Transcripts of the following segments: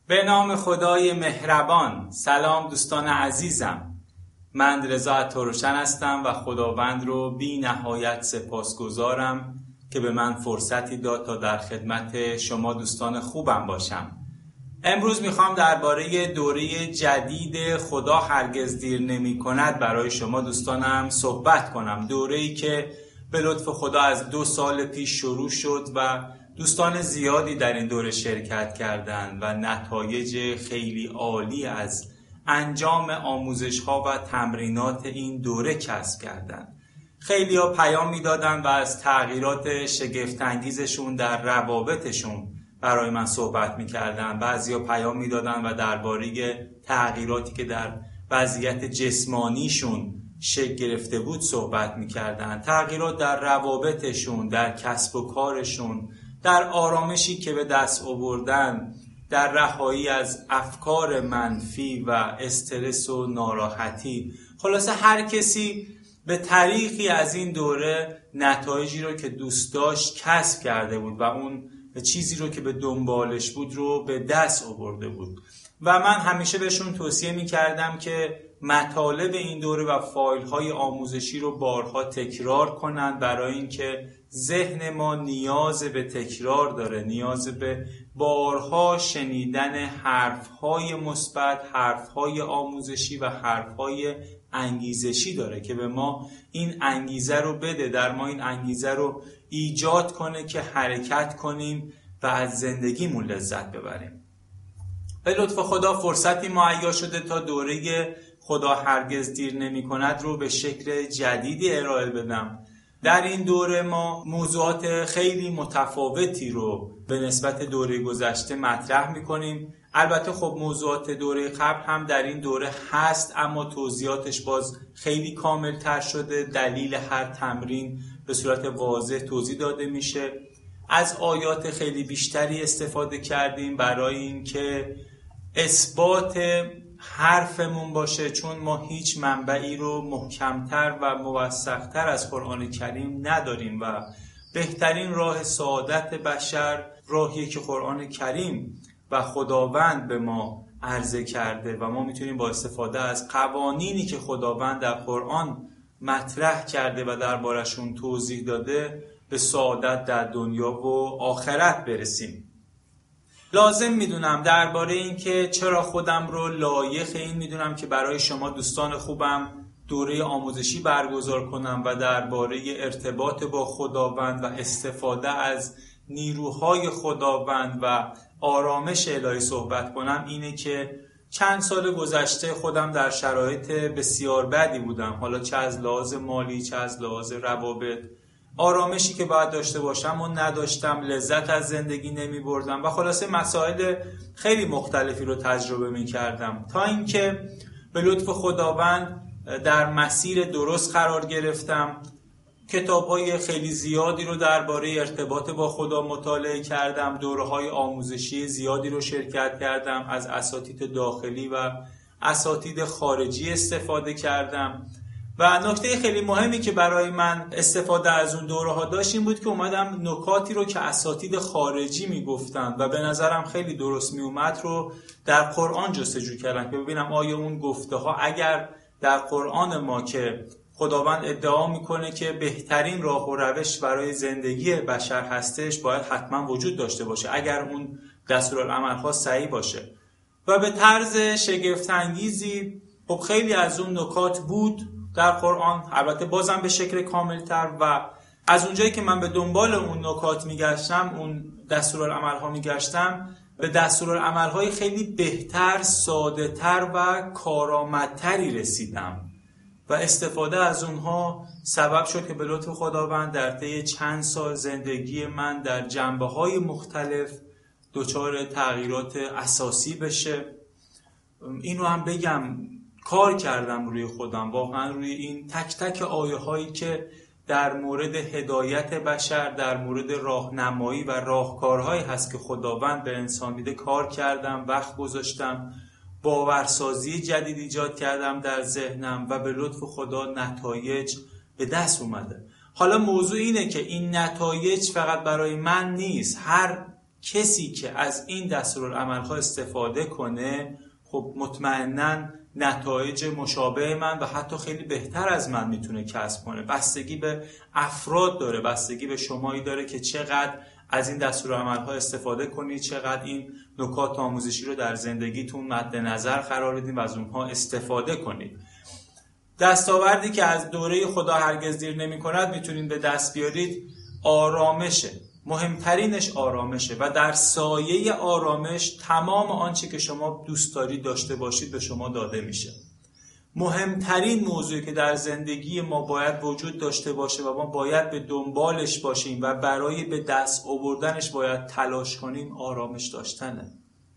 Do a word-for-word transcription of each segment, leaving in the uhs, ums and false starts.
به نام خدای مهربان. سلام دوستان عزیزم، من رضا تروشن هستم و خداوند رو بی نهایت سپاسگزارم که به من فرصتی داد تا در خدمت شما دوستان خوبم باشم. امروز میخوام درباره دوره جدید خدا هرگز دیر نمی کند برای شما دوستانم صحبت کنم. دوره‌ای که به لطف خدا از دو سال پیش شروع شد و دوستان زیادی در این دوره شرکت کردند و نتایج خیلی عالی از انجام آموزش‌ها و تمرینات این دوره کسب کردند. خیلی ها پیام میدادن و از تغییرات شگفت‌انگیزشون در روابطشون برای من صحبت میکردن. بعضی ها پیام میدادن و درباره تغییراتی که در وضعیت جسمانیشون شکل گرفته بود صحبت میکردن. تغییرات در روابطشون، در کسب و کارشون، در آرامشی که به دست آوردن، در رهایی از افکار منفی و استرس و ناراحتی. خلاصه هر کسی به طریقی از این دوره نتایجی رو که دوست داشت کسب کرده بود و اون چیزی رو که به دنبالش بود رو به دست آورده بود و من همیشه بهشون توصیه می کردم که مطالب این دوره و فایل های آموزشی رو بارها تکرار کنند، برای اینکه ذهن ما نیاز به تکرار داره، نیاز به بارها شنیدن حرف های مثبت، حرف های آموزشی و حرف های انگیزشی داره که به ما این انگیزه رو بده، در ما این انگیزه رو ایجاد کنه که حرکت کنیم و از زندگیمون لذت ببریم. به لطف خدا فرصتی مهیا شده تا دوره خدا هرگز دیر نمی کند رو به شکل جدیدی ارائه بدم. در این دوره ما موضوعات خیلی متفاوتی رو به نسبت دوره گذشته مطرح می کنیم. البته خب موضوعات دوره قبل هم در این دوره هست، اما توضیحاتش باز خیلی کامل تر شده. دلیل هر تمرین به صورت واضح توضیح داده میشه. از آیات خیلی بیشتری استفاده کردیم برای اینکه اثبات حرفمون باشه، چون ما هیچ منبعی رو محکمتر و موثقتر از قرآن کریم نداریم و بهترین راه سعادت بشر راهیه که قرآن کریم و خداوند به ما عرضه کرده و ما میتونیم با استفاده از قوانینی که خداوند در قرآن مطرح کرده و دربارشون توضیح داده به سعادت در دنیا و آخرت برسیم. لازم میدونم درباره این که چرا خودم رو لایق این میدونم که برای شما دوستان خوبم دوره آموزشی برگزار کنم و درباره ارتباط با خداوند و استفاده از نیروهای خداوند و آرامش الهی صحبت کنم. اینه که چند سال گذشته خودم در شرایط بسیار بدی بودم، حالا چه از لحاظ مالی چه از لحاظ روابط. آرامشی که باید داشته باشم و نداشتم، لذت از زندگی نمی بردم و خلاصه مسائل خیلی مختلفی رو تجربه می کردم تا اینکه به لطف خداوند در مسیر درست قرار گرفتم. کتاب‌های خیلی زیادی رو درباره ارتباط با خدا مطالعه کردم، دوره‌های آموزشی زیادی رو شرکت کردم، از اساتید داخلی و اساتید خارجی استفاده کردم و نکته خیلی مهمی که برای من استفاده از اون دوره‌ها داشت این بود که اومدم نکاتی رو که اساتید خارجی میگفتن و به نظرم خیلی درست میومد رو در قرآن جستجو کردم که ببینم آیا اون گفته ها اگر در قرآن ما که خداوند ادعا میکنه که بهترین راه و روش برای زندگی بشر هستش باید حتما وجود داشته باشه، اگر اون دستورالعمل‌ها صحیح باشه. و به طرز شگفت‌انگیزی خب خیلی از اون نکات بود در قرآن، البته بازم به شکل کاملتر، و از اونجایی که من به دنبال اون نکات میگشتم، اون دستورالعمل‌ها میگشتم، به دستورالعمل‌های خیلی بهتر، ساده‌تر و کارآمدتری رسیدم و استفاده از اونها سبب شد که به لطف خداوند در طی چند سال زندگی من در جنبه‌های مختلف دچار تغییرات اساسی بشه. اینو هم بگم کار کردم روی خودم، واقعا روی این تک تک آیه هایی که در مورد هدایت بشر، در مورد راهنمایی و راهکارهایی هست که خداوند به انسان میده کار کردم، وقت گذاشتم، باورسازی جدید ایجاد کردم در ذهنم و به لطف خدا نتایج به دست اومده. حالا موضوع اینه که این نتایج فقط برای من نیست، هر کسی که از این دستورالعمل‌ها استفاده کنه خب مطمئناً نتایج مشابه من و حتی خیلی بهتر از من میتونه کسب کنه. بستگی به افراد داره، بستگی به شمایی داره که چقدر از این دستورالعمل‌ها استفاده کنید، چقدر این نکات آموزشی رو در زندگیتون مد نظر قرار بدید و از اونها استفاده کنید. دستاوردی که از دوره خدا هرگز دیر نمی‌کند میتونید به دست بیارید آرامشه. مهمترینش آرامشه و در سایه آرامش تمام آنچه که شما دوست دارید داشته باشید به شما داده میشه. مهمترین موضوعی که در زندگی ما باید وجود داشته باشه و ما باید به دنبالش باشیم و برای به دست آوردنش باید تلاش کنیم آرامش داشتنه.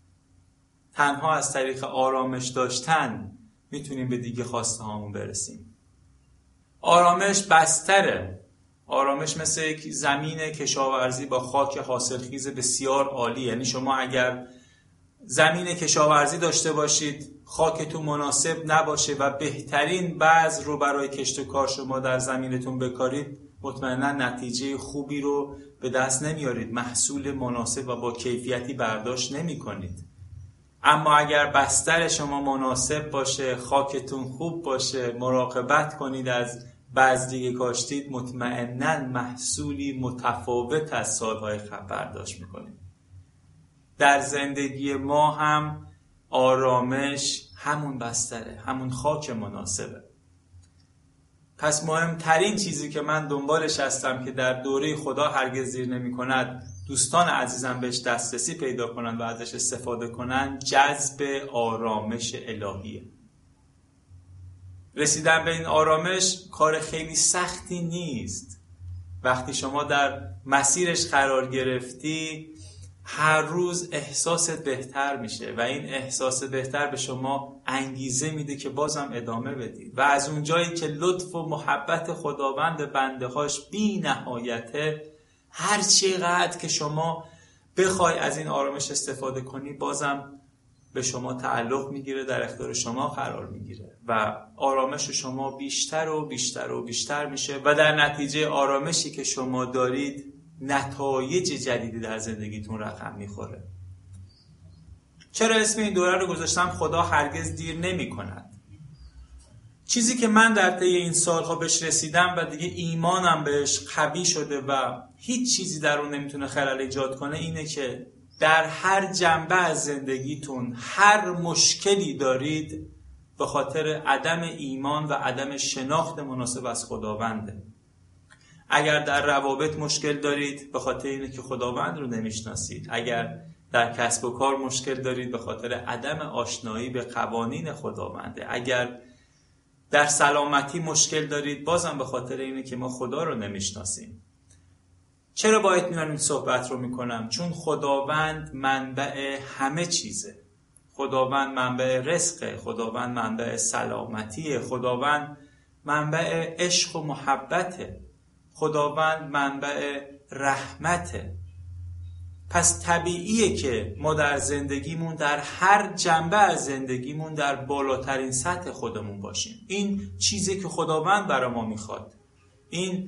تنها از طریق آرامش داشتن میتونیم به دیگه خواسته هامون برسیم. آرامش بستره. آرامش مثل یک زمین کشاورزی با خاک حاصلخیز بسیار عالی. یعنی شما اگر زمین کشاورزی داشته باشید، خاکتون مناسب نباشه و بهترین بذر رو برای کشت و کار شما در زمینتون بکارید، مطمئنا نتیجه خوبی رو به دست نمیارید، محصول مناسب و با کیفیتی برداشت نمی کنید. اما اگر بستر شما مناسب باشه، خاکتون خوب باشه، مراقبت کنید از بذری که کاشتید، مطمئناً محصولی متفاوت از سالهای قبل برداشت میکنید. در زندگی ما هم آرامش همون بستره، همون خاک مناسبه. پس مهمترین چیزی که من دنبالش هستم که در دوره خدا هرگز دیر نمی کند دوستان عزیزم بهش دسترسی پیدا کنن و ازش استفاده کنن، جذب آرامش الهیه. رسیدن به این آرامش کار خیلی سختی نیست. وقتی شما در مسیرش قرار گرفتی هر روز احساست بهتر میشه و این احساس بهتر به شما انگیزه میده که بازم ادامه بدید و از اونجایی که لطف و محبت خداوند بنده هاش بی نهایته، هر چقدر که شما بخوای از این آرامش استفاده کنی بازم به شما تعلق میگیره، در اختیار شما قرار میگیره و آرامش شما بیشتر و بیشتر و بیشتر میشه و در نتیجه آرامشی که شما دارید نتایج جدیدی در زندگیتون رقم میخوره. چرا اسم این دوره رو گذاشتم خدا هرگز دیر نمی کند؟ چیزی که من در طی این سالها بهش رسیدم و دیگه ایمانم بهش قوی شده و هیچ چیزی در اون نمیتونه خلل ایجاد کنه اینه که در هر جنبه از زندگیتون هر مشکلی دارید به خاطر عدم ایمان و عدم شناخت مناسب از خداونده. اگر در روابط مشکل دارید به خاطر اینه که خداوند رو نمیشناسید. اگر در کسب و کار مشکل دارید به خاطر عدم آشنایی به قوانین خداونده. اگر در سلامتی مشکل دارید بازم به خاطر اینه که ما خدا رو نمیشناسیم. چرا باید میان این صحبت رو میکنم؟ چون خداوند منبع همه چیزه. خداوند منبع رزقه، خداوند منبع سلامتیه، خداوند منبع عشق و محبته، خداوند منبع رحمته. پس طبیعیه که ما در زندگیمون در هر جنبه از زندگیمون در بالاترین سطح خودمون باشیم. این چیزی که خداوند برای ما میخواد. این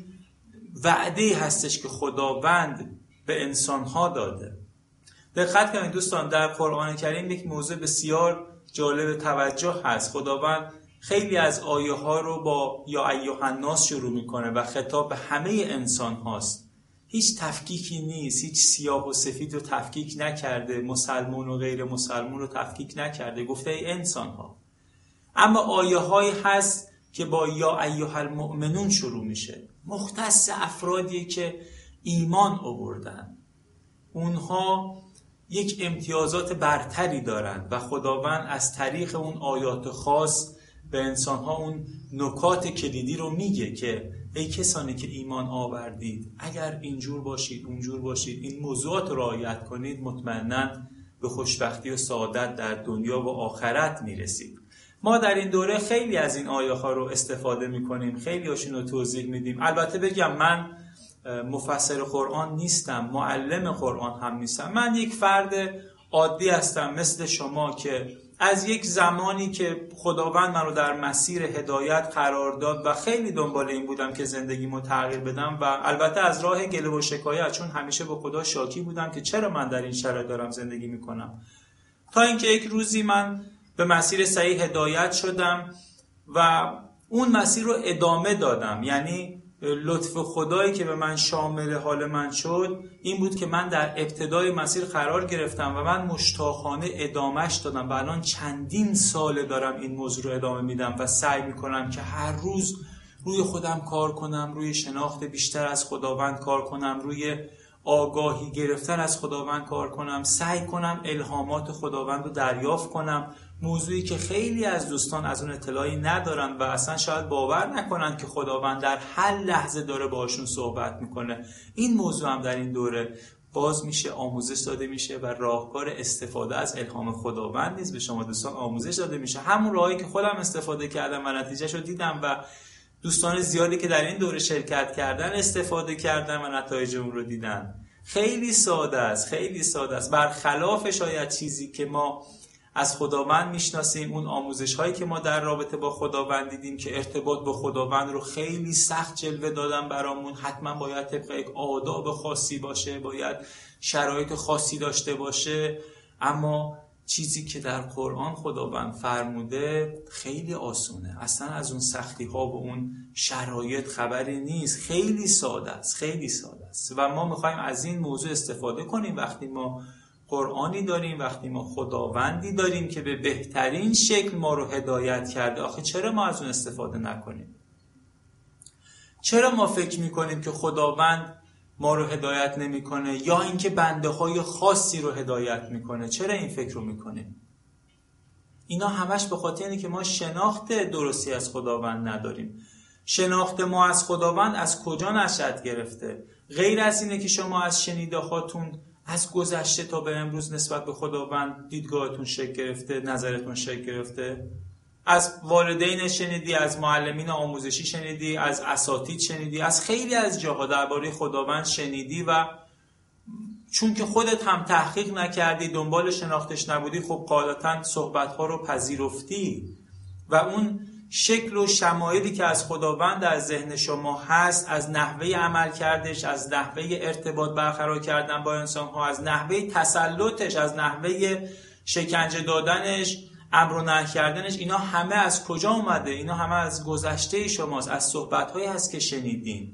وعده هستش که خداوند به انسانها داده. دقت کنید دوستان، در قرآن کریم یک موضوع بسیار جالب توجه هست. خداوند خیلی از آیه ها رو با یا ایها الناس شروع میکنه و خطاب به همه انسان هاست. هیچ تفکیکی نیست، هیچ سیاه و سفید رو تفکیک نکرده، مسلمون و غیر مسلمون رو تفکیک نکرده، گفته ای انسان ها. اما آیه هایی هست که با یا ایها المؤمنون شروع میشه، مختص افرادی که ایمان آوردن. اونها یک امتیازات برتری دارند و خداوند از طریق اون آیات خاص به انسانها اون نکات کلیدی رو میگه که ای کسانی که ایمان آوردید اگر اینجور باشید اونجور باشید، این موضوعات رو رعایت کنید، مطمئناً به خوشبختی و سعادت در دنیا و آخرت میرسید. ما در این دوره خیلی از این آیه ها رو استفاده میکنیم، خیلی هاشون رو توضیح میدیم. البته بگم من مفسر قرآن نیستم، معلم قرآن هم نیستم، من یک فرد عادی هستم مثل شما که از یک زمانی که خداوند من رو در مسیر هدایت قرار داد و خیلی دنبال این بودم که زندگیمو تغییر بدم و البته از راه گله و شکایت، چون همیشه به خدا شاکی بودم که چرا من در این شرایط دارم زندگی میکنم، تا اینکه یک روزی من به مسیر صحیح هدایت شدم و اون مسیر رو ادامه دادم. یعنی لطف خدایی که به من شامل حال من شد این بود که من در ابتدای مسیر قرار گرفتم و من مشتاقانه ادامهش دادم و الان چندین ساله دارم این موضوع رو ادامه میدم و سعی میکنم که هر روز روی خودم کار کنم، روی شناخت بیشتر از خداوند کار کنم، روی آگاهی گرفتن از خداوند کار کنم، سعی کنم الهامات خداوند رو دریافت کنم، موضوعی که خیلی از دوستان از اون اطلاعی ندارن و اصلا شاید باور نکنن که خداوند در هر لحظه داره باشون صحبت میکنه. این موضوع هم در این دوره باز میشه، آموزش داده میشه و راهکار استفاده از الهام خداوند نیز به شما دوستان آموزش داده میشه. همون راهی که خودم استفاده کردم و نتیجهش رو دیدم و دوستان زیادی که در این دوره شرکت کردن استفاده کردن و نتایج اون رو دیدن. خیلی ساده است، خیلی ساده است. برخلاف شاید چیزی که ما از خداوند میشناسیم، اون آموزش هایی که ما در رابطه با خداوند دیدیم که ارتباط با خداوند رو خیلی سخت جلوه دادن برامون، حتما باید طبق یک آداب خاصی باشه، باید شرایط خاصی داشته باشه. اما چیزی که در قرآن خداوند فرموده خیلی آسونه، اصلا از اون سختی ها و اون شرایط خبری نیست، خیلی ساده است، خیلی ساده است. و ما میخوایم از این موضوع استفاده کنیم وقتی ما قرآنی داریم، وقتی ما خداوندی داریم که به بهترین شکل ما رو هدایت کرده. آخه چرا ما از اون استفاده نکنیم؟ چرا ما فکر میکنیم که خداوند ما رو هدایت نمیکنه یا اینکه بنده های خاصی رو هدایت میکنه؟ چرا این فکر رو میکنیم؟ اینا همش به خاطر اینه که ما شناخت درستی از خداوند نداریم. شناخت ما از خداوند از کجا نشأت گرفته؟ غیر از اینه که شما از شنیده هاتون از گذشته تا به امروز نسبت به خداوند دیدگاهتون شکل گرفته، نظرتون شکل گرفته. از والدین شنیدی، از معلمین آموزشی شنیدی، از اساتید شنیدی، از خیلی از جاها درباره خداوند شنیدی و چون که خودت هم تحقیق نکردی، دنبال شناختش نبودی، خب غالباً صحبت‌ها رو پذیرفتی و اون شکل و شمایلی که از خداوند در ذهن شما هست، از نحوه عمل کردش، از نحوه ارتباط برقرار کردن با انسان‌ها، از نحوه تسلطش، از نحوه شکنجه دادنش، امر و نهی کردنش، اینا همه از کجا اومده؟ اینا همه از گذشته شماست، از صحبت‌هایی هست که شنیدین.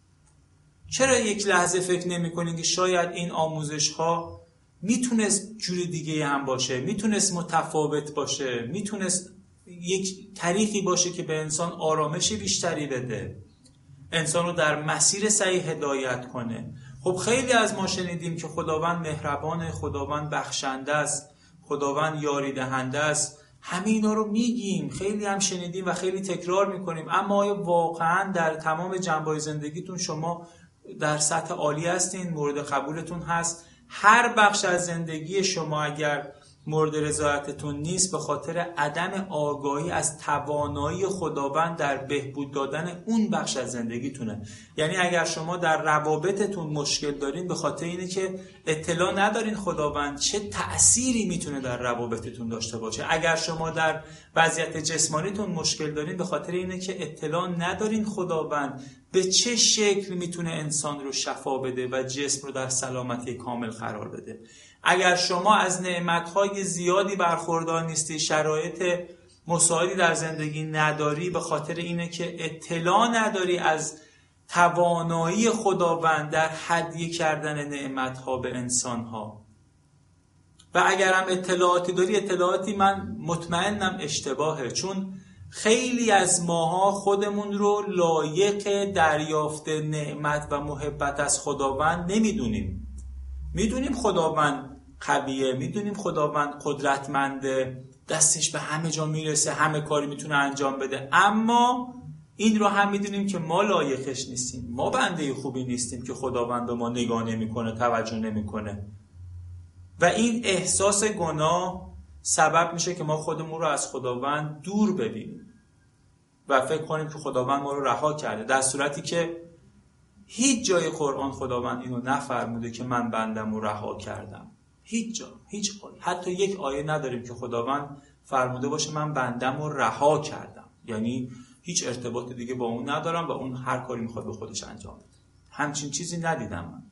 چرا یک لحظه فکر نمی‌کنین که شاید این آموزش‌ها میتونست جور دیگه هم باشه، میتونست متفاوت باشه، میتونست یک طریقی باشه که به انسان آرامش بیشتری بده، انسان رو در مسیر صحیح هدایت کنه؟ خب خیلی از ما شنیدیم که خداوند مهربانه، خداوند بخشنده است، خداوند یاری دهنده است. همه اینا رو میگیم، خیلی هم شنیدیم و خیلی تکرار میکنیم. اما آیا واقعا در تمام جنبه‌های زندگیتون شما در سطح عالی هستین؟ مورد قبولتون هست؟ هر بخش از زندگی شما اگر مورد رضایتتون نیست به خاطر عدم آگاهی از توانایی خداوند در بهبود دادن اون بخش از زندگیتونه. یعنی اگر شما در روابطتون مشکل دارین به خاطر اینه که اطلاع ندارین خداوند چه تأثیری میتونه در روابطتون داشته باشه. اگر شما در وضعیت جسمانیتون مشکل دارین به خاطر اینه که اطلاع ندارین خداوند به چه شکل میتونه انسان رو شفا بده و جسم رو در سلامتی کامل قرار بده. اگر شما از نعمت‌های زیادی برخوردار نیستی، شرایط مساعدی در زندگی نداری، به خاطر اینه که اطلاع نداری از توانایی خداوند در هدیه کردن نعمت‌ها به انسان‌ها. و اگر هم اطلاعاتی داری، اطلاعاتی من مطمئنم اشتباهه، چون خیلی از ماها خودمون رو لایق دریافت نعمت و محبت از خداوند نمیدونیم. میدونیم خداوند قویه، میدونیم خداوند قدرتمنده، دستش به همه جا میرسه، همه کاری میتونه انجام بده، اما این رو هم میدونیم که ما لایقش نیستیم، ما بنده خوبی نیستیم که خداوند به ما نگاه نمیکنه، توجه نمیکنه. و این احساس گناه سبب میشه که ما خودمون رو از خداوند دور ببینیم و فکر کنیم که خداوند ما رو رها کرده، در صورتی که هیچ جای قرآن خداوند اینو نفرموده که من بندم رو رها کردم. هیچ جا، هیچ آیه، حتی یک آیه نداریم که خداوند فرموده باشه من بندم رو رها کردم، یعنی هیچ ارتباط دیگه با اون ندارم و اون هر کاری میخواد به خودش انجام بده. همچین چیزی ندیدم من.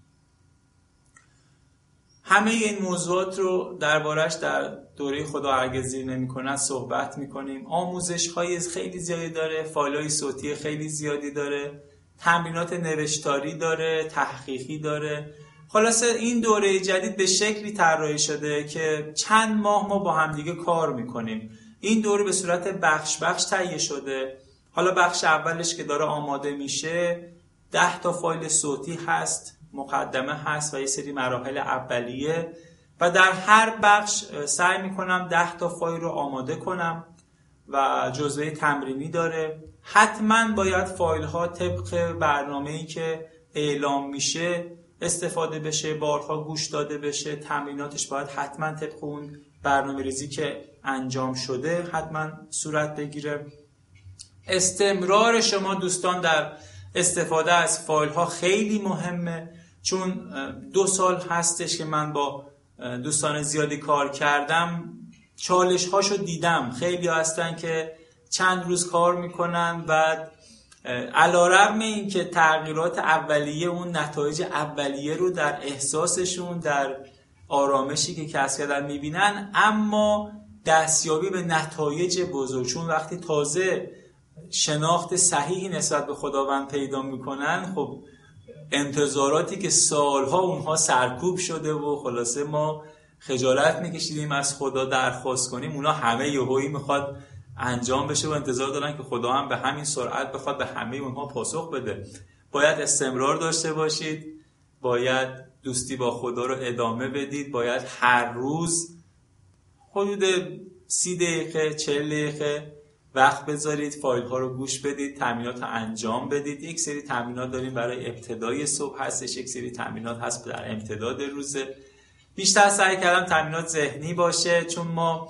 همه این موضوعات رو دربارش در دوره خدا هرگز زیر نمی‌کند صحبت می‌کنیم. آموزش‌های خیلی زیادی داره، فایل‌های صوتی خیلی زیادی داره، تمرینات نوشتاری داره، تحقیقی داره. خلاصه این دوره جدید به شکلی طراحی شده که چند ماه ما با همدیگه کار می‌کنیم. این دوره به صورت بخش بخش تهیه شده. حالا بخش اولش که داره آماده میشه ده تا فایل صوتی هست، مقدمه هست و یه سری مراحل اولیه و در هر بخش سعی میکنم ده تا فایل رو آماده کنم و جزوه تمرینی داره. حتما باید فایل ها طبق برنامه‌ای که اعلام میشه استفاده بشه، بارها گوش داده بشه، تمریناتش باید حتما طبق اون برنامه ریزی که انجام شده حتما صورت بگیره. استمرار شما دوستان در استفاده از فایل ها خیلی مهمه، چون دو سال هستش که من با دوستان زیادی کار کردم، چالش هاشو دیدم. خیلی هستن که چند روز کار میکنن بعد علیرغم این که تغییرات اولیه اون نتایج اولیه رو در احساسشون، در آرامشی که کسب کردن میبینن، اما دستیابی به نتایج بزرگ، چون وقتی تازه شناخت صحیحی نسبت به خداوند پیدا میکنن، خب انتظاراتی که سالها اونها سرکوب شده و خلاصه ما خجالت میکشیدیم از خدا درخواست کنیم، اونا همه یهویی میخواد انجام بشه و انتظار دارن که خدا هم به همین سرعت بخواد به همه اونها پاسخ بده. باید استمرار داشته باشید، باید دوستی با خدا رو ادامه بدید، باید هر روز حدود سی دقیقه چهل دقیقه وقت بذارید، فایل ها رو گوش بدید، تمرینات رو انجام بدید. یک سری تمرینات داریم برای ابتدای صبح هستش، یک سری تمرینات هست در امتداد روزه. بیشتر سعی کردم تمرینات ذهنی باشه، چون ما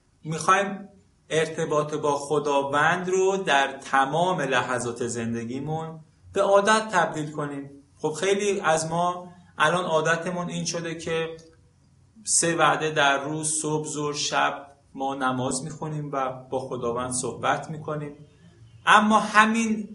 میخوایم ارتباط با خداوند رو در تمام لحظات زندگیمون به عادت تبدیل کنیم. خب خیلی از ما الان عادتمون این شده که سه وعده در روز، صبح، ظهر، شب ما نماز میخونیم و با خداوند صحبت میکنیم، اما همین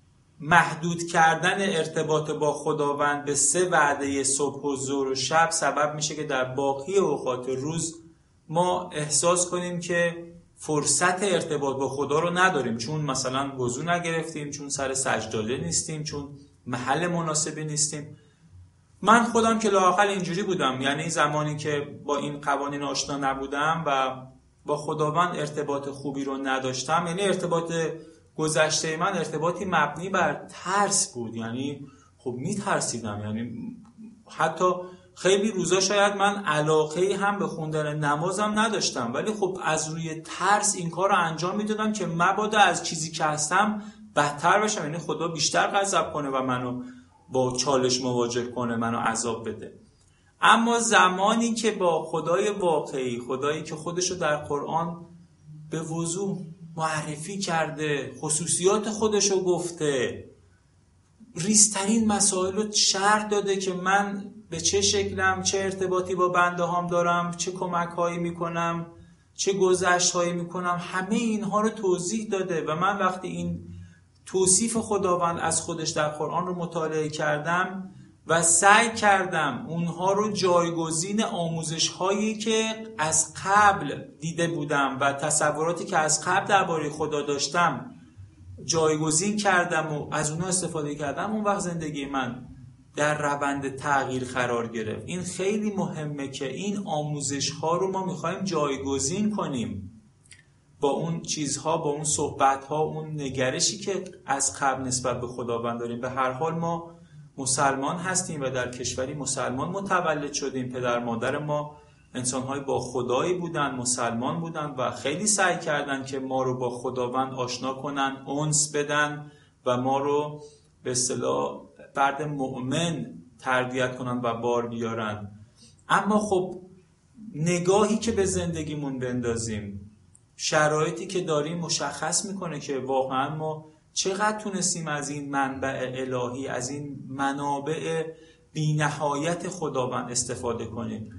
محدود کردن ارتباط با خداوند به سه وعده صبح و ظهر و شب سبب میشه که در باقی اوقات روز ما احساس کنیم که فرصت ارتباط با خدا رو نداریم، چون مثلا وضو نگرفتیم، چون سر سجاده نیستیم، چون محل مناسبی نیستیم. من خودم که لااقل اینجوری بودم، یعنی زمانی که با این قوانین آشنا نبودم و با خداوند ارتباط خوبی رو نداشتم، یعنی ارتباط گذشته من ارتباطی مبنی بر ترس بود، یعنی خب میترسیدم، یعنی حتی خیلی روزا شاید من علاقه هم به خوندن نمازم نداشتم، ولی خب از روی ترس این کار رو انجام میدادم که مبادا از چیزی که هستم بدتر بشم، یعنی خدا بیشتر غضب کنه و منو با چالش مواجه کنه، منو عذاب بده. اما زمانی که با خدای واقعی، خدایی که خودشو در قرآن به وضوح معرفی کرده، خصوصیات خودشو گفته، ریزترین مسائل رو شرح داده که من به چه شکلم، چه ارتباطی با بنده هام دارم، چه کمک هایی میکنم، چه گذشت هایی میکنم، همه اینها رو توضیح داده. و من وقتی این توصیف خداوند از خودش در قرآن رو مطالعه کردم و سعی کردم اونها رو جایگزین آموزش هایی که از قبل دیده بودم و تصوراتی که از قبل درباره خدا داشتم جایگزین کردم و از اونها استفاده کردم، اون وقت زندگی من در روند تغییر قرار گرفت. این خیلی مهمه که این آموزش ها رو ما میخوایم جایگزین کنیم با اون چیزها، با اون صحبت ها، اون نگرشی که از قبل نسبت به خداوند داریم. به هر حال ما مسلمان هستیم و در کشوری مسلمان متولد شدیم. پدر مادر ما انسان‌های با خدایی بودن، مسلمان بودن و خیلی سعی کردن که ما رو با خداوند آشنا کنن، انس بدن و ما رو به اصطلاح فرد مؤمن تربیت کنن و بار بیارن. اما خب نگاهی که به زندگیمون بندازیم، شرایطی که داریم مشخص میکنه که واقعا ما چقدر تونستیم از این منبع الهی، از این منابع بی نهایت خداوند استفاده کنیم.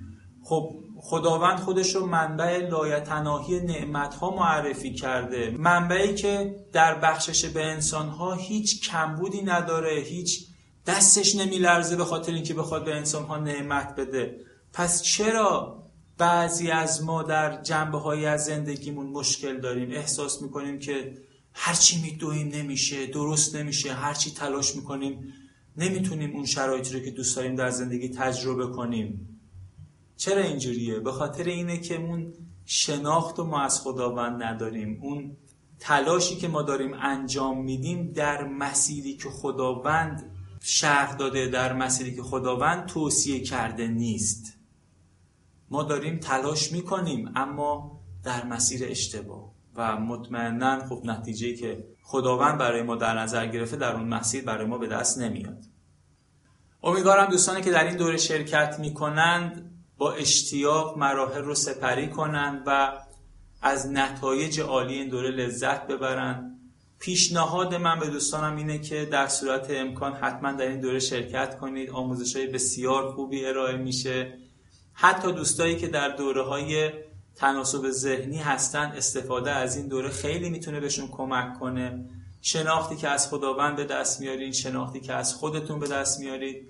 خب خداوند خودش رو منبع لایتناهی نعمت‌ها معرفی کرده، منبعی که در بخشش به انسان‌ها هیچ کمبودی نداره، هیچ دستش نمیلرزه به خاطر اینکه بخواد به انسان‌ها نعمت بده. پس چرا بعضی از ما در جنبه‌هایی از زندگیمون مشکل داریم، احساس می‌کنیم که هرچی میدویم نمیشه، درست نمیشه، هرچی تلاش می‌کنیم نمیتونیم اون شرایطی رو که دوست داریم در زندگی تجربه کنیم؟ چرا اینجوریه؟ به خاطر اینه که اون شناخت ما از خداوند نداریم. اون تلاشی که ما داریم انجام میدیم در مسیری که خداوند شرح داده، در مسیری که خداوند توصیه کرده نیست. ما داریم تلاش میکنیم اما در مسیر اشتباه و مطمئناً خب نتیجه‌ای که خداوند برای ما در نظر گرفته در اون مسیر برای ما به دست نمیاد. امیدوارم دوستانی که در این دوره شرکت میکنند با اشتیاق مراحل رو سپری کنند و از نتایج عالی این دوره لذت ببرند. پیشنهاد من به دوستانم اینه که در صورت امکان حتما در این دوره شرکت کنید. آموزش‌های بسیار خوبی ارائه میشه. حتی دوستایی که در دوره‌های تناسب ذهنی هستن، استفاده از این دوره خیلی میتونه بهشون کمک کنه. شناختی که از خداوند به دست میارین، شناختی که از خودتون به دست میارید،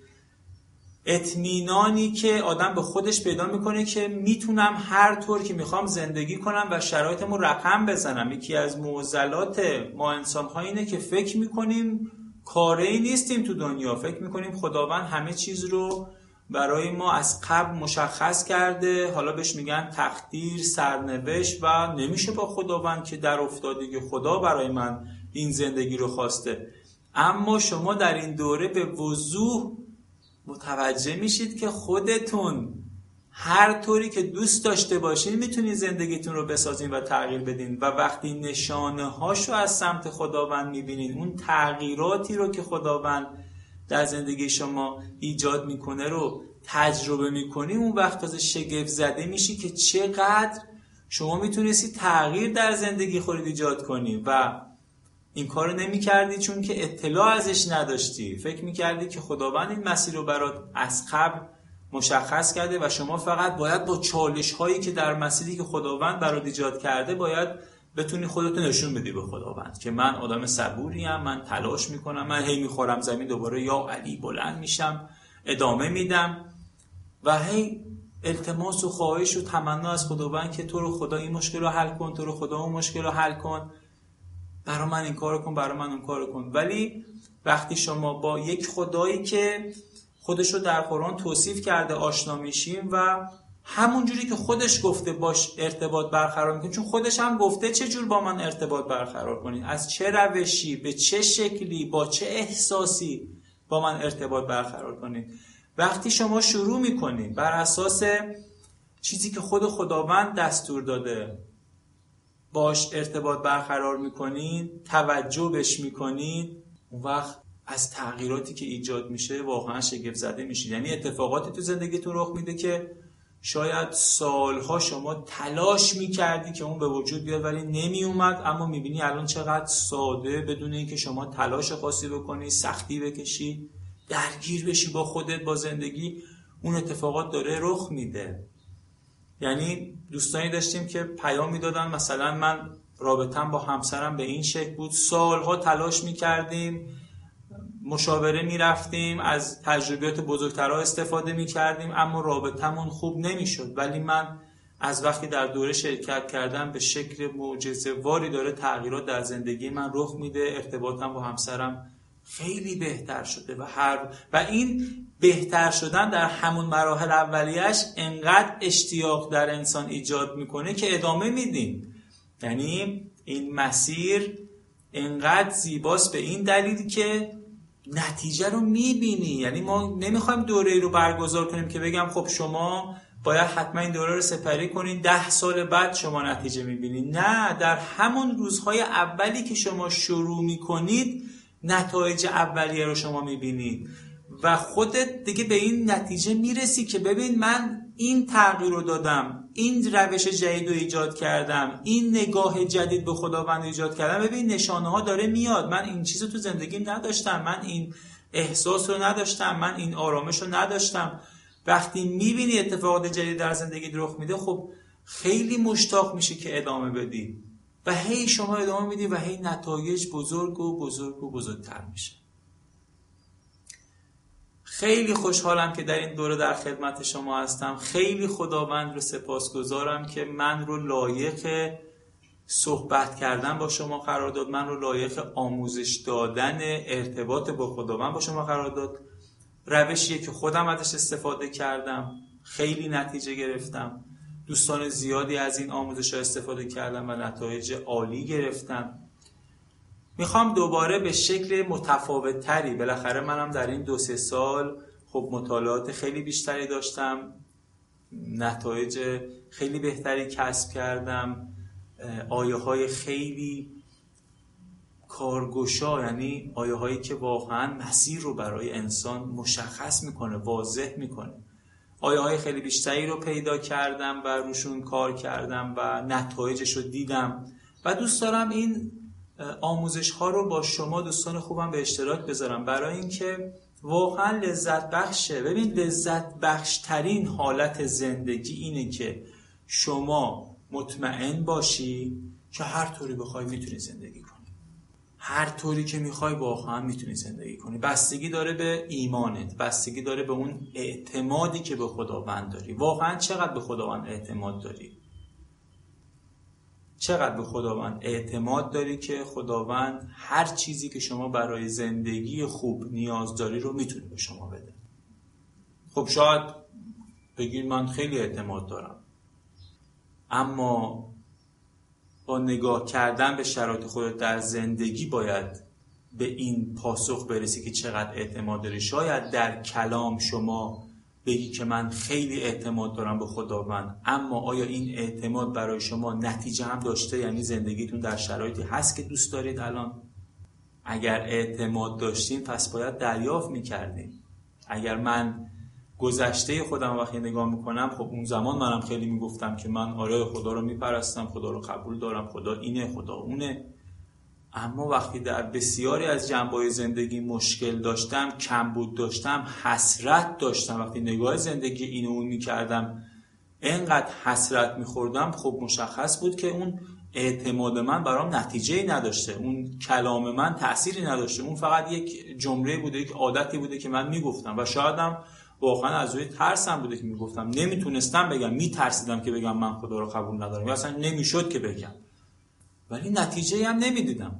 اطمینانی که آدم به خودش پیدا میکنه که میتونم هر طور که میخوام زندگی کنم و شرایطمو رقم بزنم. یکی از معضلات ما انسان‌ها اینه که فکر میکنیم کاری نیستیم تو دنیا، فکر میکنیم خداوند همه چیز رو برای ما از قبل مشخص کرده، حالا بهش میگن تقدیر، سرنوشت و نمیشه با خداوند که در افتادگی خدا برای من این زندگی رو خواسته. اما شما در این دوره به وضوح متوجه میشید که خودتون هر طوری که دوست داشته باشین میتونید زندگیتون رو بسازین و تغییر بدین و وقتی نشانه هاشو از سمت خداوند میبینین، اون تغییراتی رو که خداوند در زندگی شما ایجاد میکنه رو تجربه میکنی، اون وقت تازه شگفت زده میشی که چقدر شما میتونستی تغییر در زندگی خودت ایجاد کنی و این کارو نمی‌کردی چون که اطلاع ازش نداشتی. فکر می‌کردی که خداوند این مسیر رو برات از قبل مشخص کرده و شما فقط باید با چالش‌هایی که در مسیری که خداوند برات ایجاد کرده باید بتونی خودت نشون بدی به خداوند که من آدم صبوریم، من تلاش می‌کنم، من هی می‌خورم زمین دوباره یا علی بلند میشم، ادامه میدم و هی التماس و خواهش و تمنا از خداوند که تو رو خدا این مشکل رو حل کن، تو رو خدا اون مشکل رو حل کن، برای من این کارو کن، برای من اون کارو کن. ولی وقتی شما با یک خدایی که خودش رو در قرآن توصیف کرده آشنا میشیم و همونجوری که خودش گفته باش ارتباط برقرار میکنید، چون خودش هم گفته چه جور با من ارتباط برقرار کنید، از چه روشی، به چه شکلی، با چه احساسی با من ارتباط برقرار کنید. وقتی شما شروع میکنید بر اساس چیزی که خود خداوند دستور داده باش ارتباط برقرار میکنید، توجه بهش میکنید، اون وقت از تغییراتی که ایجاد میشه واقعا شگفت زده میشید. یعنی اتفاقاتی تو زندگیتون رخ میده که شاید سالها شما تلاش میکردی که اون به وجود بیاد ولی نمیومد، اما میبینی الان چقدر ساده بدون اینکه شما تلاش خاصی بکنی، سختی بکشی، درگیر بشی با خودت، با زندگی، اون اتفاقات داره رخ میده. یعنی دوستانی داشتیم که پیام میدادن مثلا من رابطم با همسرم به این شکل بود، سالها تلاش میکردیم، مشاوره میرفتیم، از تجربیات بزرگترها استفاده میکردیم، اما رابطمون خوب نمیشد. ولی من از وقتی در دوره شرکت کردم به شکل معجزه‌واری داره تغییرات در زندگی من رخ میده، ارتباطم با همسرم خیلی بهتر شده و هر و این بهتر شدن در همون مراحل اولیش انقدر اشتیاق در انسان ایجاد میکنه که ادامه میدیم. یعنی این مسیر انقدر زیباست به این دلیل که نتیجه رو میبینی. یعنی ما نمیخوایم دوره رو برگزار کنیم که بگم خب شما باید حتما این دوره رو سپری کنین ده سال بعد شما نتیجه میبینید. نه، در همون روزهای اولی که شما شروع میکنید نتایج اولیه رو شما میبینید و خودت دیگه به این نتیجه میرسی که ببین من این تغییر رو دادم، این روش جدید رو ایجاد کردم، این نگاه جدید به خداوند ایجاد کردم، ببین نشانه ها داره میاد، من این چیز رو تو زندگیم نداشتم، من این احساس رو نداشتم، من این آرامش رو نداشتم وقتی میبینی اتفاقات جدید در زندگی رخ میده، خب خیلی مشتاق میشه که ادامه بدی و هی شما ادامه میدی و هی نتایج بزرگ و بزرگ و بزرگتر میشه. خیلی خوشحالم که در این دوره در خدمت شما هستم. خیلی خداوند رو سپاسگزارم که من رو لایق صحبت کردن با شما قرار داد، من رو لایق آموزش دادن ارتباط با خداوند با شما قرار داد. روشیه که خودم ازش استفاده کردم، خیلی نتیجه گرفتم. دوستان زیادی از این آموزش ها استفاده کردم و نتایج عالی گرفتم. میخوام دوباره به شکل متفاوت تری، بالاخره منم در این دو سه سال خب مطالعات خیلی بیشتری داشتم، نتایج خیلی بهتری کسب کردم، آیه های خیلی کارگشا، یعنی آیه هایی که واقعا مسیر رو برای انسان مشخص میکنه، واضح میکنه. آیه های خیلی بیشتری رو پیدا کردم و روشون کار کردم و نتایجش رو دیدم و دوست دارم این آموزش ها رو با شما دوستان خوبم به اشتراک بذارم، برای اینکه واقعا لذت بخشه. ببین، لذت بخش ترین حالت زندگی اینه که شما مطمئن باشی که هر طوری بخوای میتونی زندگی کنی، هر طوری که میخوای واقعا میتونی زندگی کنی. بستگی داره به ایمانت، بستگی داره به اون اعتمادی که به خداوند داری. واقعا چقدر به خداوند اعتماد داری؟ چقدر به خداوند اعتماد داری که خداوند هر چیزی که شما برای زندگی خوب نیاز داری رو میتونه به شما بده؟ خب شاید بگید من خیلی اعتماد دارم، اما با نگاه کردن به شرایط خودت در زندگی باید به این پاسخ برسی که چقدر اعتماد داری. شاید در کلام شما بگی که من خیلی اعتماد دارم به خداوند، اما آیا این اعتماد برای شما نتیجه هم داشته؟ یعنی زندگیتون در شرایطی هست که دوست دارید الان؟ اگر اعتماد داشتین پس باید دریافت میکردین. اگر من گذشته خودم وقتی نگاه میکنم، خب اون زمان منم خیلی میگفتم که من آره خدا رو میپرستم، خدا رو قبول دارم، خدا اینه، خدا اونه. اما وقتی در بسیاری از جنبه‌های زندگی مشکل داشتم، کمبود داشتم، حسرت داشتم، وقتی نگاه زندگی اینو اون میکردم، اینقدر حسرت میخوردم، خب مشخص بود که اون اعتماد من برام نتیجه‌ای نداشته، اون کلام من تأثیری نداشته، اون فقط یک جمله بوده، یک عادتی بوده که من میگفتم و شایدم واقعا از روی ترسم بوده که میگفتم. نمیتونستم بگم، میترسیدم که بگم من خدا رو قبول ندارم، یا اصلا نمیشد که بگم، ولی نتیجه هم نمیدیدم.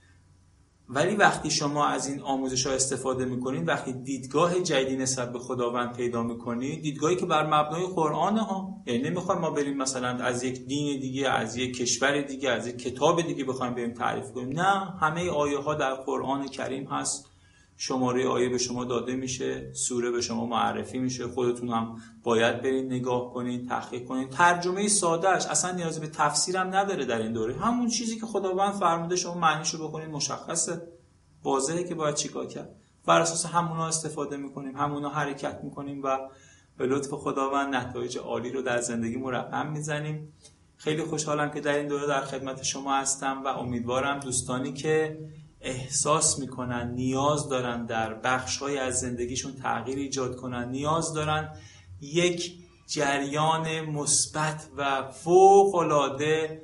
ولی وقتی شما از این آموزش ها استفاده میکنید، وقتی دیدگاه جدیدی نسبت به خداوند پیدا میکنید، دیدگاهی که بر مبنای قرآنه ها، یعنی نمیخوایم ما بریم مثلا از یک دین دیگه، از یک کشور دیگه، از یک کتاب دیگه بخوایم بریم تعریف کنیم، نه، همه آیه ها در قرآن کریم هست. شماره آیه به شما داده میشه، سوره به شما معرفی میشه، خودتون هم باید برید نگاه کنید، تحقیق کنید. ترجمه سادهش اصلا نیاز به تفسیرم نداره در این دوره، همون چیزی که خداوند فرموده شما معنیشو بخونید، مشخصه، واضحه که باید چیکار کرد. بر اساس همونا استفاده میکنیم، همونا حرکت میکنیم و به لطف خداوند نتایج عالی رو در زندگی رقم میزنیم. خیلی خوشحالم که در این دوره در خدمت شما هستم و امیدوارم دوستانی که احساس میکنن نیاز دارن در بخش‌های از زندگیشون تغییر ایجاد کنن، نیاز دارن یک جریان مثبت و فوق‌العاده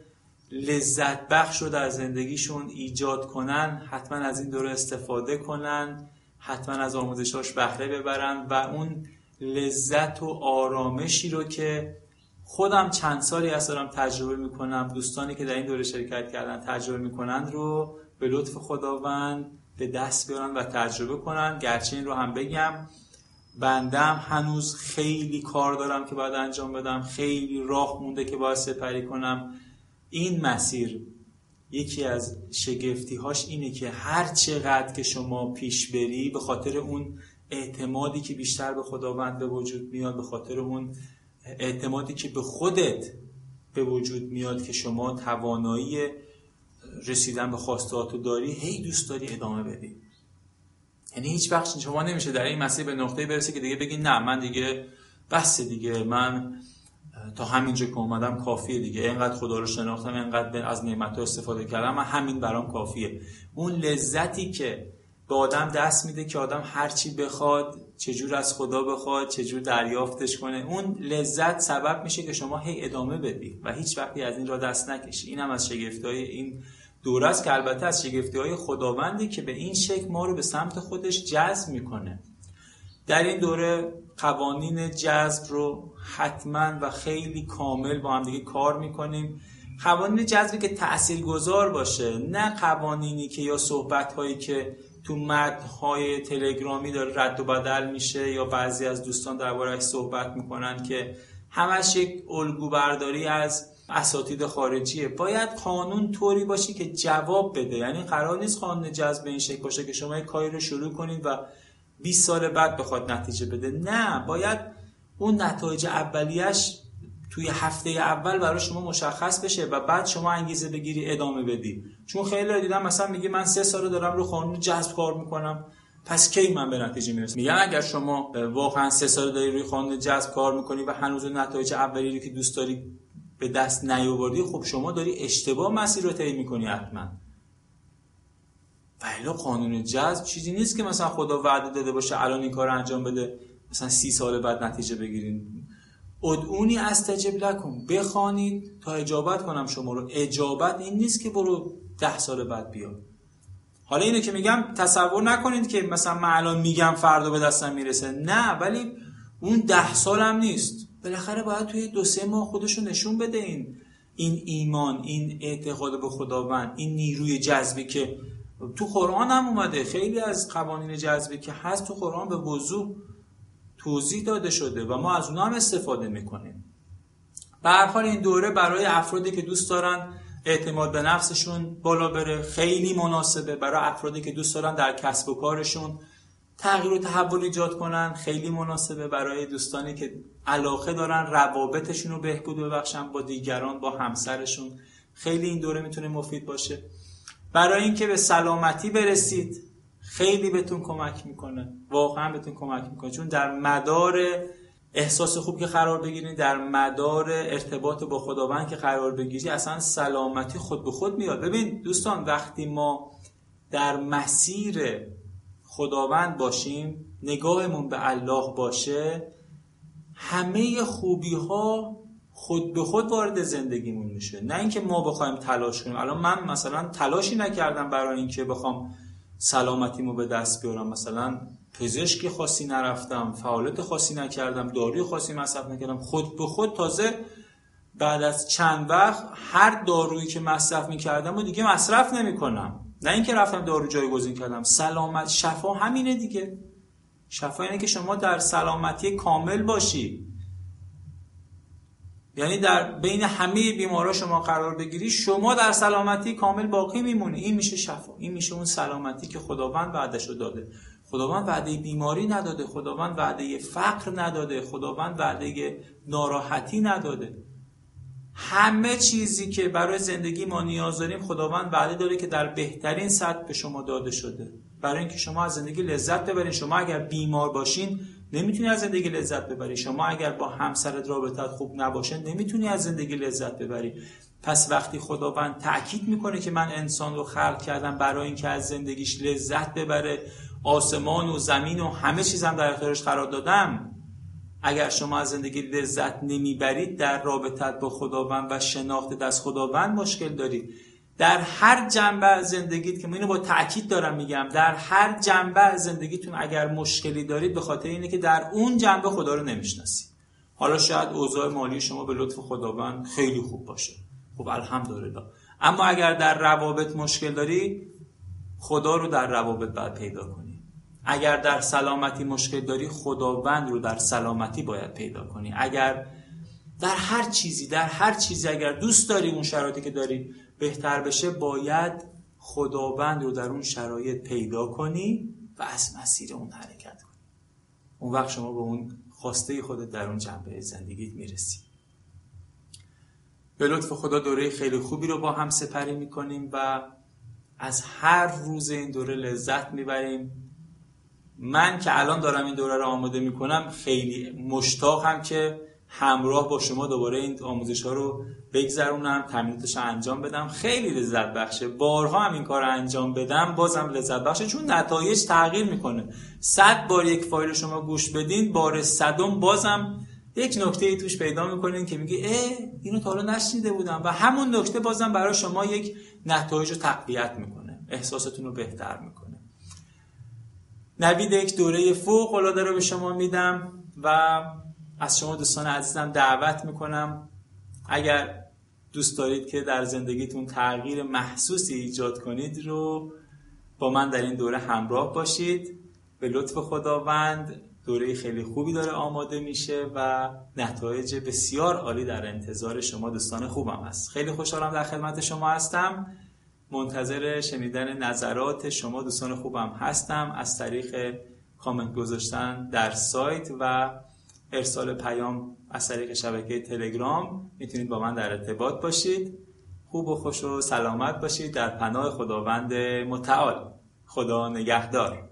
لذت بخش رو در زندگیشون ایجاد کنن، حتما از این دوره استفاده کنن، حتما از آموزشاش بهره ببرن و اون لذت و آرامشی رو که خودم چند سالی هست دارم تجربه میکنم، دوستانی که در این دوره شرکت کردن تجربه میکنن رو به لطف خداوند به دست بیارن و تجربه کنن. گرچه این رو هم بگم بندم هنوز خیلی کار دارم که باید انجام بدم، خیلی راه مونده که باید سپری کنم. این مسیر یکی از شگفتی‌هاش اینه که هر چقدر که شما پیش بری، به خاطر اون اعتمادی که بیشتر به خداوند به وجود میاد، به خاطر اون اعتمادی که به خودت به وجود میاد که شما توانایی رسیدن به خواستهاتو داری، هی دوست داری ادامه بدی. یعنی هیچ وقت شما نمیشه در این مسیر به نقطه‌ای برسی که دیگه بگی نه من دیگه بس دیگه، من تا همینجا که اومدم کافیه دیگه، اینقدر خدا رو شناختم، اینقدر از نعمت‌ها استفاده کردم، من همین برام کافیه. اون لذتی که به آدم دست میده که آدم هر چی بخواد، چجور از خدا بخواد، چجور دریافتش کنه. اون لذت سبب میشه که شما هی ادامه بدی و هیچ وقتی از این راه دست نکشی. این هم از شگفتی‌های این دوره است که البته از شگفتی‌های خداوندی که به این شکل ما رو به سمت خودش جذب میکنه. در این دوره قوانین جذب رو حتما و خیلی کامل با هم دیگه کار میکنیم. قوانین جذبی که تاثیرگذار باشه، نه قوانینی که یا صحبت‌هایی که تو متن‌های تلگرامی داره رد و بدل میشه یا بعضی از دوستان درباره‌اش صحبت میکنن که همش یک الگو برداری از اساتید خارجیه. باید قانون طوری باشه که جواب بده. یعنی قرار نیست قانون جذب این شکل باشه که شما یک کاری رو شروع کنید و بیست سال بعد بخواد نتیجه بده. نه، باید اون نتایج اولیش توی هفته اول برای شما مشخص بشه و بعد شما انگیزه بگیری ادامه بدی. چون خیلی دیدم مثلا میگه من سه سال دارم رو قانون جذب کار میکنم، پس کی من به نتیجه میرسم؟ میگم اگر شما واقعا سه سال داری روی قانون جذب کار میکنی و هنوز نتایج اولی رو که دوست داری به دست نیاوردی، خب شما داری اشتباه مسیر رو طی میکنی حتما. ولی قانون جذب چیزی نیست که مثلا خدا وعده داده باشه الان این کار انجام بده مثلا سی سال بعد نتیجه بگیرین. ادعونی استجب لکم، بخوانید تا اجابت کنم شما رو. اجابت این نیست که برو ده سال بعد بیا. حالا اینو که میگم تصور نکنید که مثلا من الان میگم فردا به دستم میرسه، نه، ولی اون ده سال هم نیست. بالاخره باید توی دو سه ماه خودشو نشون بده این این ایمان، این اعتقاد به خداوند، این نیروی جذبی که تو قرآن هم اومده. خیلی از قوانین جذبی که هست تو قرآن به وضوح توضیح داده شده و ما از اونها هم استفاده میکنیم. به هر حال این دوره برای افرادی که دوست دارن اعتماد به نفسشون بالا بره خیلی مناسبه. برای افرادی که دوست دارن در کسب و کارشون تغییر و تحول ایجاد کنن خیلی مناسبه. برای دوستانی که علاقه دارن روابطشون رو بهبود ببخشن با دیگران، با همسرشون، خیلی این دوره میتونه مفید باشه. برای اینکه به سلامتی برسید خیلی بهتون کمک میکنه، واقعا بهتون کمک میکنه. چون در مدار احساس خوب که قرار بگیرید، در مدار ارتباط با خداوند که قرار بگیری، اصلا سلامتی خود به خود میاد. ببین دوستان، وقتی ما در مسیر خداوند باشیم، نگاهمون به الله باشه، همه خوبی ها خود به خود وارد زندگیمون میشه. نه اینکه ما بخوایم تلاش کنیم. الان من مثلا تلاشی نکردم برای اینکه بخوام سلامتیمو به دست بیارم، مثلا پزشکی خاصی نرفتم، فعالیت خاصی نکردم، داروی خاصی مصرف نکردم. خود به خود تازه بعد از چند وقت هر دارویی که مصرف میکردم و دیگه مصرف نمیکنم. نه اینکه رفتم دارو جایگزین کردم. سلامت، شفا همینه دیگه. شفا اینه که شما در سلامتی کامل باشی، یعنی در بین همه بیمارا شما قرار بگیری، شما در سلامتی کامل باقی میمونی. این میشه شفا، این میشه اون سلامتی که خداوند وعده‌شو داده. خداوند وعده بیماری نداده، خداوند وعده فقر نداده، خداوند وعده ناراحتی نداده. همه چیزی که برای زندگی ما نیاز داریم خداوند وعده داره که در بهترین سطح به شما داده شده، برای اینکه شما از زندگی لذت ببرید. شما اگر بیمار باشین نمیتونی از زندگی لذت ببری. شما اگر با همسرت رابطت خوب نباشه نمیتونی از زندگی لذت ببری. پس وقتی خداوند تأکید میکنه که من انسان رو خلق کردم برای اینکه از زندگیش لذت ببره، آسمان و زمین و همه چیزم در اختیارش قرار دادم، اگر شما از زندگی لذت نمیبرید، در رابطت با خداوند و شناخت از خداوند مشکل دارید. در هر جنبه از زندگیت، که من اینو با تأکید دارم میگم، در هر جنبه از زندگیتون اگر مشکلی دارید، به خاطر اینه که در اون جنبه خدا رو نمیشناسید. حالا شاید اوضاع مالی شما به لطف خداوند خیلی خوب باشه، خب الحمدلله، اما اگر در روابط مشکل داری، خدا رو در روابط باید پیدا کنی. اگر در سلامتی مشکل داری، خداوند رو در سلامتی باید پیدا کنی. اگر در هر چیزی در هر چیزی اگر دوست داری اون شرایطی که داری بهتر بشه، باید خداوند رو در اون شرایط پیدا کنی و از مسیر اون حرکت کنی. اون وقت شما به اون خواسته خودت در اون جنبه زندگیت میرسی. به لطف خدا دوره خیلی خوبی رو با هم سپری میکنیم و از هر روز این دوره لذت میبریم. من که الان دارم این دوره رو آماده میکنم خیلی مشتاقم که همراه با شما دوباره این آموزش ها رو بگذرونم، تمریناتش رو انجام بدم. خیلی لذت بخشه. بارها هم این کار رو انجام بدم بازم لذت بخشه، چون نتایج تغییر میکنه. صد بار یک فایل رو شما گوش بدین، بار صدم بازم یک نکته ای توش پیدا میکنین که میگی اه اینو تا حالا نشنیده بودم، و همون نکته بازم برای شما یک نتایج رو تقویت میکنه، احساستون رو بهتر میکنه. نوید یک دوره فوق العاده رو به شما میدم و از شما دوستان عزیزم دعوت میکنم اگر دوست دارید که در زندگیتون تغییر محسوسی ایجاد کنید رو با من در این دوره همراه باشید. به لطف خداوند دوره خیلی خوبی داره آماده میشه و نتایج بسیار عالی در انتظار شما دوستان خوبم هست. خیلی خوشحالم در خدمت شما هستم. منتظر شنیدن نظرات شما دوستان خوبم هستم از طریق کامنت گذاشتن در سایت و ارسال پیام از طریق شبکه تلگرام. میتونید با من در ارتباط باشید. خوب و خوش و سلامت باشید در پناه خداوند متعال. خدا نگهدار.